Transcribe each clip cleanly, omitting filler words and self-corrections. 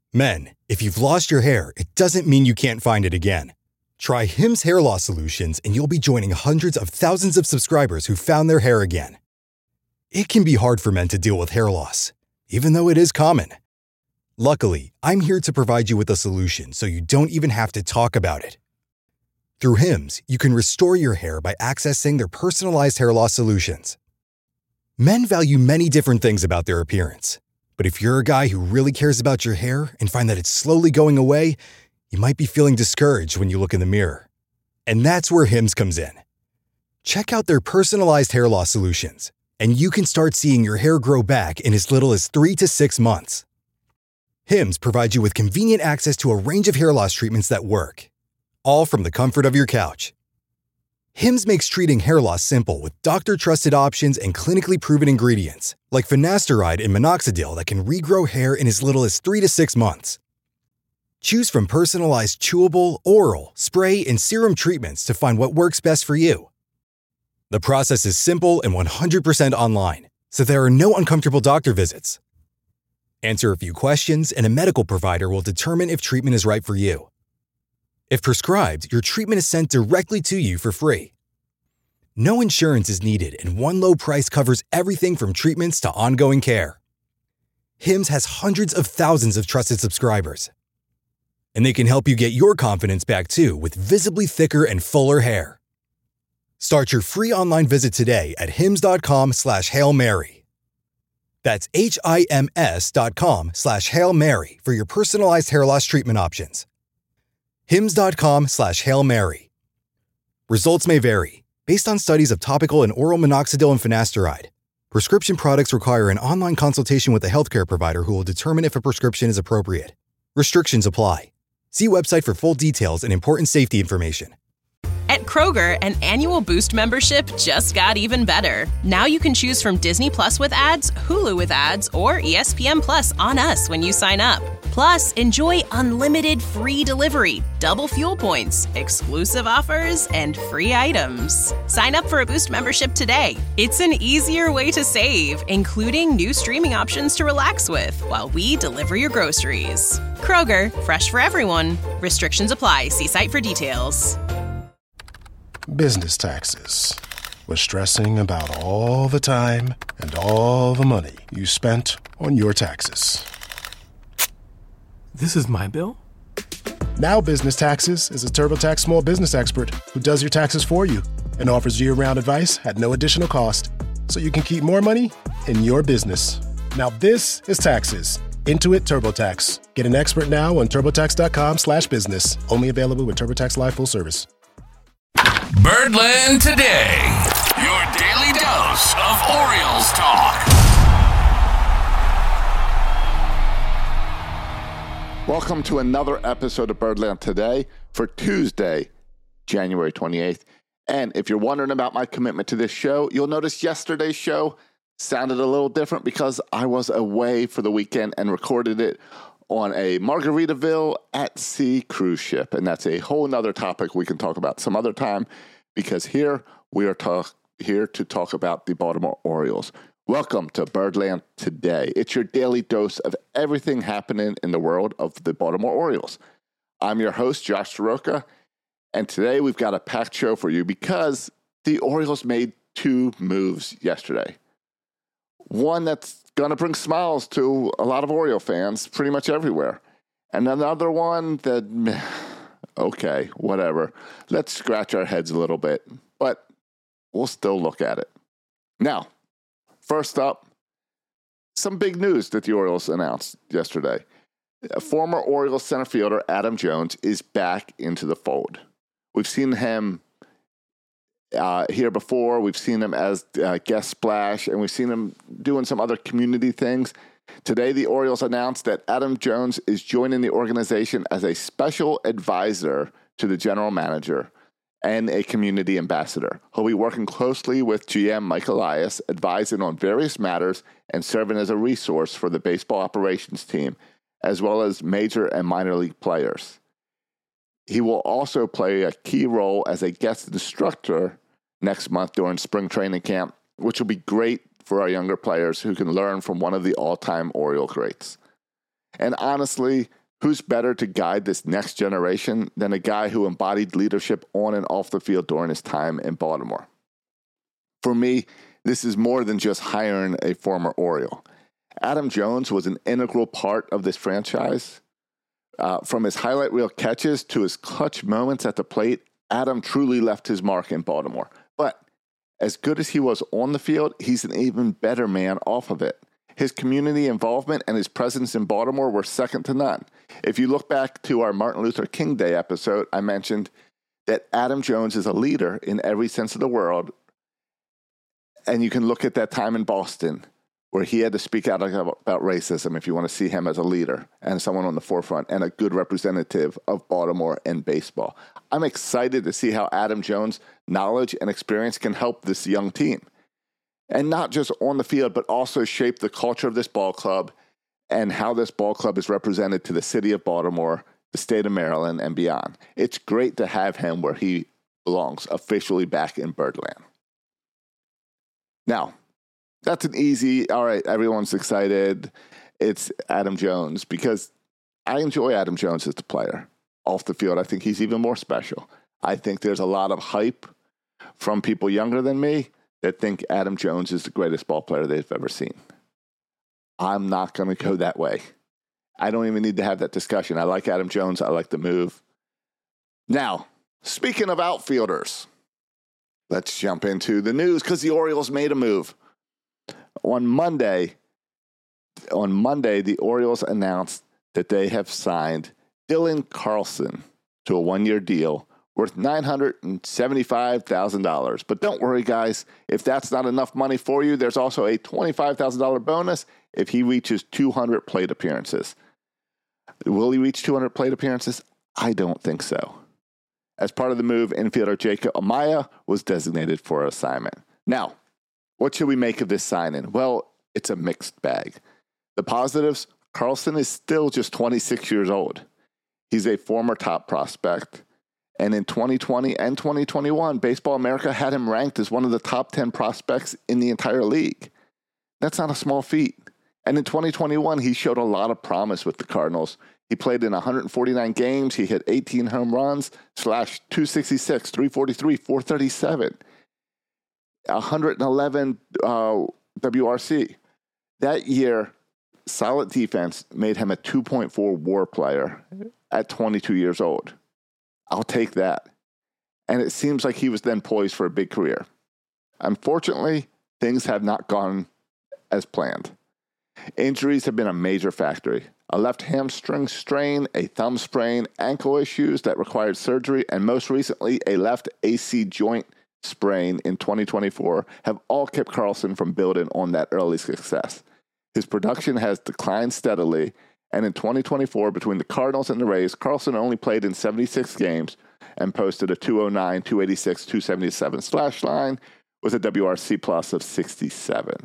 Men, if you've lost your hair, it doesn't mean you can't find it again. Try Hims Hair Loss Solutions and you'll be joining hundreds of thousands of subscribers who found their hair again. It can be hard for men to deal with hair loss, even though it is common. Luckily, I'm here to provide you with a solution so you don't even have to talk about it. Through Hims, you can restore your hair by accessing their personalized hair loss solutions. Men value many different things about their appearance. But if you're a guy who really cares about your hair and find that it's slowly going away, you might be feeling discouraged when you look in the mirror. And that's where Hims comes in. Check out their personalized hair loss solutions, and you can start seeing your hair grow back in as little as 3 to 6 months. Hims provides you with convenient access to a range of hair loss treatments that work, all from the comfort of your couch. Hims makes treating hair loss simple with doctor-trusted options and clinically proven ingredients, like finasteride and minoxidil that can regrow hair in as little as 3 to 6 months. Choose from personalized chewable, oral, spray, and serum treatments to find what works best for you. The process is simple and 100% online, so there are no uncomfortable doctor visits. Answer a few questions, and a medical provider will determine if treatment is right for you. If prescribed, your treatment is sent directly to you for free. No insurance is needed, and one low price covers everything from treatments to ongoing care. Hims has hundreds of thousands of trusted subscribers. And they can help you get your confidence back too with visibly thicker and fuller hair. Start your free online visit today at hims.com/Hail Mary. That's HIMS.com/Hail Mary for your personalized hair loss treatment options. hims.com/Hail Mary. Results may vary, based on studies of topical and oral minoxidil and finasteride. Prescription products require an online consultation with a healthcare provider who will determine if a prescription is appropriate. Restrictions apply. See website for full details and important safety information. At Kroger, an annual Boost membership just got even better. Now you can choose from Disney Plus with ads, Hulu with ads, or ESPN Plus on us when you sign up. Plus, enjoy unlimited free delivery, double fuel points, exclusive offers, and free items. Sign up for a Boost membership today. It's an easier way to save, including new streaming options to relax with while we deliver your groceries. Kroger, fresh for everyone. Restrictions apply. See site for details. Business taxes. We're stressing about all the time and all the money you spent on your taxes. This is my bill? Now Business Taxes is a TurboTax small business expert who does your taxes for you and offers year-round advice at no additional cost, so you can keep more money in your business. Now this is taxes. Intuit TurboTax. Get an expert now on TurboTax.com/business. Only available with TurboTax Live Full Service. Birdland Today, your daily dose of Orioles talk. Welcome to another episode of Birdland Today for Tuesday, January 28th. And if you're wondering about my commitment to this show, you'll notice yesterday's show sounded a little different because I was away for the weekend and recorded it on a Margaritaville at sea cruise ship. And that's a whole nother topic we can talk about some other time, because here we are here to talk about the Baltimore Orioles. Welcome to Birdland Today. It's your daily dose of everything happening in the world of the Baltimore Orioles. I'm your host, Josh Soroka, and today we've got a packed show for you because the Orioles made 2 moves yesterday. One that's going to bring smiles to a lot of Oriole fans pretty much everywhere. And another one that, okay, whatever. Let's scratch our heads a little bit, but we'll still look at it. Now, first up, some big news that the Orioles announced yesterday. Former Orioles center fielder Adam Jones is back into the fold. We've seen him here before. We've seen him as guest splash, and we've seen him doing some other community things. Today, the Orioles announced that Adam Jones is joining the organization as a special advisor to the general manager and a community ambassador. He'll be working closely with GM Mike Elias, advising on various matters and serving as a resource for the baseball operations team, as well as major and minor league players. He will also play a key role as a guest instructor next month during spring training camp, which will be great for our younger players who can learn from one of the all-time Oriole greats. And honestly, Who's better to guide this next generation than a guy who embodied leadership on and off the field during his time in Baltimore? For me, this is more than just hiring a former Oriole. Adam Jones was an integral part of this franchise. From his highlight reel catches to his clutch moments at the plate, Adam truly left his mark in Baltimore. But as good as he was on the field, he's an even better man off of it. His community involvement and his presence in Baltimore were second to none. If you look back to our Martin Luther King Day episode, I mentioned that Adam Jones is a leader in every sense of the word. And you can look at that time in Boston where he had to speak out about racism if you want to see him as a leader and someone on the forefront and a good representative of Baltimore and baseball. I'm excited to see how Adam Jones' knowledge and experience can help this young team. And not just on the field, but also shape the culture of this ball club and how this ball club is represented to the city of Baltimore, the state of Maryland, and beyond. It's great to have him where he belongs, officially back in Birdland. Now, that's an easy, all right, everyone's excited. It's Adam Jones, because I enjoy Adam Jones as a player. Off the field, I think he's even more special. I think there's a lot of hype from people younger than me that think Adam Jones is the greatest ball player they've ever seen. I'm not going to go that way. I don't even need to have that discussion. I like Adam Jones. I like the move. Now, speaking of outfielders, let's jump into the news because the Orioles made a move. On Monday, the Orioles announced that they have signed Dylan Carlson to a one-year deal worth $975,000. But don't worry, guys. If that's not enough money for you, there's also a $25,000 bonus if he reaches 200 plate appearances. Will he reach 200 plate appearances? I don't think so. As part of the move, infielder Jacob Amaya was designated for assignment. Now, what should we make of this signing? Well, it's a mixed bag. The positives, Carlson is still just 26 years old. He's a former top prospect. And in 2020 and 2021, Baseball America had him ranked as one of the top 10 prospects in the entire league. That's not a small feat. And in 2021, he showed a lot of promise with the Cardinals. He played in 149 games. He hit 18 home runs, slashed .266, .343, .437, 111 WRC. That year, solid defense made him a 2.4 WAR player at 22 years old. I'll take that. And it seems like he was then poised for a big career. Unfortunately, things have not gone as planned. Injuries have been a major factor. A left hamstring strain, a thumb sprain, ankle issues that required surgery, and most recently, a left AC joint sprain in 2024 have all kept Carlson from building on that early success. His production has declined steadily, and in 2024, between the Cardinals and the Rays, Carlson only played in 76 games and posted a .209, .286, .277 slash line with a WRC plus of 67.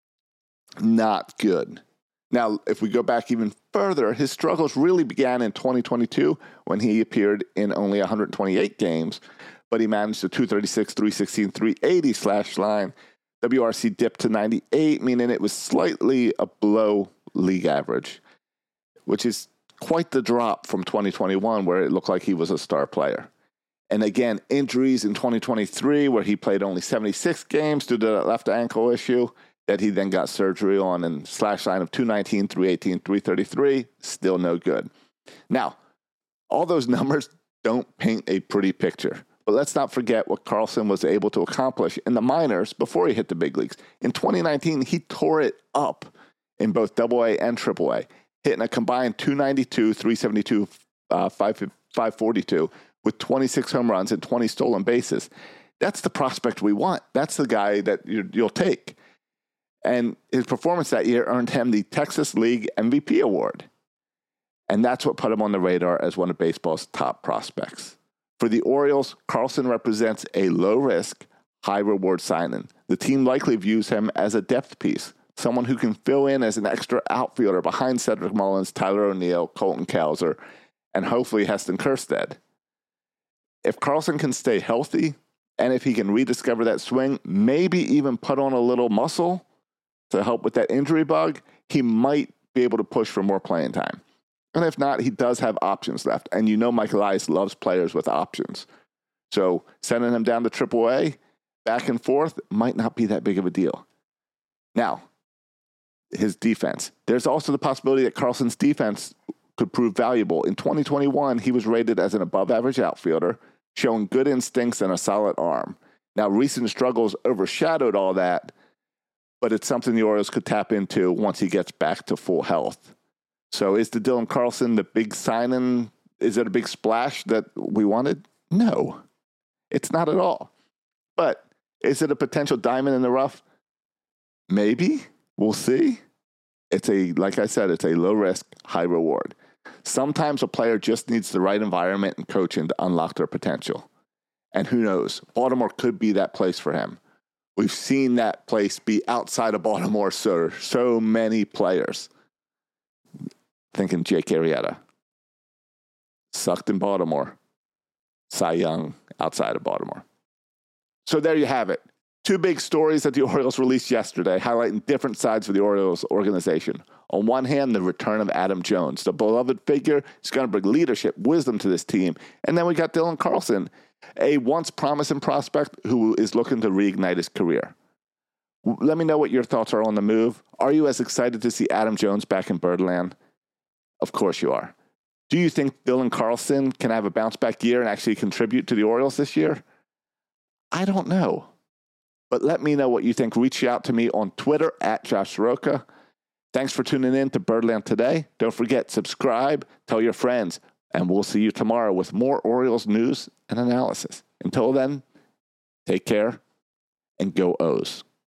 Not good. Now, if we go back even further, his struggles really began in 2022 when he appeared in only 128 games, but he managed a .236, .316, .380 slash line. WRC dipped to 98, meaning it was slightly below league average, which is quite the drop from 2021 where it looked like he was a star player. And again, injuries in 2023 where he played only 76 games due to that left ankle issue that he then got surgery on, and slash line of .219, .318, .333, still no good. Now, all those numbers don't paint a pretty picture. But let's not forget what Carlson was able to accomplish in the minors before he hit the big leagues. In 2019, he tore it up in both AA and AAA, hitting a combined .292, .372, .542 with 26 home runs and 20 stolen bases. That's the prospect we want. That's the guy that you'll take. And his performance that year earned him the Texas League MVP award. And that's what put him on the radar as one of baseball's top prospects. For the Orioles, Carlson represents a low-risk, high-reward signing. The team likely views him as a depth piece, someone who can fill in as an extra outfielder behind Cedric Mullins, Tyler O'Neill, Colton Cowser, and hopefully Heston Kjerstad. If Carlson can stay healthy, and if he can rediscover that swing, maybe even put on a little muscle to help with that injury bug, he might be able to push for more playing time. And if not, he does have options left. And you know Mike Elias loves players with options. So sending him down to AAA, back and forth, might not be that big of a deal. Now, his defense. There's also the possibility that Carlson's defense could prove valuable. In 2021, he was rated as an above-average outfielder, showing good instincts and a solid arm. Now, recent struggles overshadowed all that, but it's something the Orioles could tap into once he gets back to full health. So is the Dylan Carlson the big signing? Is it a big splash that we wanted? No, it's not at all. But is it a potential diamond in the rough? Maybe. We'll see. Like I said, it's a low risk, high reward. Sometimes a player just needs the right environment and coaching to unlock their potential. And who knows? Baltimore could be that place for him. We've seen that place be outside of Baltimore, sir. So many players. Thinking Jake Arrieta. Sucked in Baltimore. Cy Young outside of Baltimore. So there you have it. Two big stories that the Orioles released yesterday, highlighting different sides of the Orioles organization. On one hand, the return of Adam Jones, the beloved figure. He's going to bring leadership, wisdom to this team. And then we got Dylan Carlson, a once promising prospect who is looking to reignite his career. Let me know what your thoughts are on the move. Are you as excited to see Adam Jones back in Birdland? Of course you are. Do you think Dylan Carlson can have a bounce-back year and actually contribute to the Orioles this year? I don't know. But let me know what you think. Reach out to me on Twitter at Josh Soroka. Thanks for tuning in to Birdland Today. Don't forget, subscribe, tell your friends, and we'll see you tomorrow with more Orioles news and analysis. Until then, take care and go O's.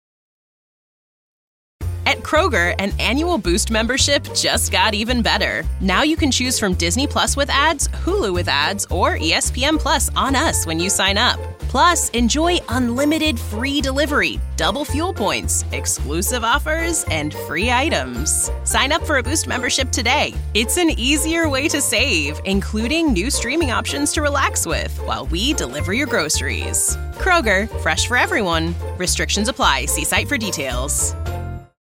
At Kroger, an annual Boost membership just got even better. Now you can choose from Disney Plus with ads, Hulu with ads, or ESPN Plus on us when you sign up. Plus, enjoy unlimited free delivery, double fuel points, exclusive offers, and free items. Sign up for a Boost membership today. It's an easier way to save, including new streaming options to relax with while we deliver your groceries. Kroger, fresh for everyone. Restrictions apply. See site for details.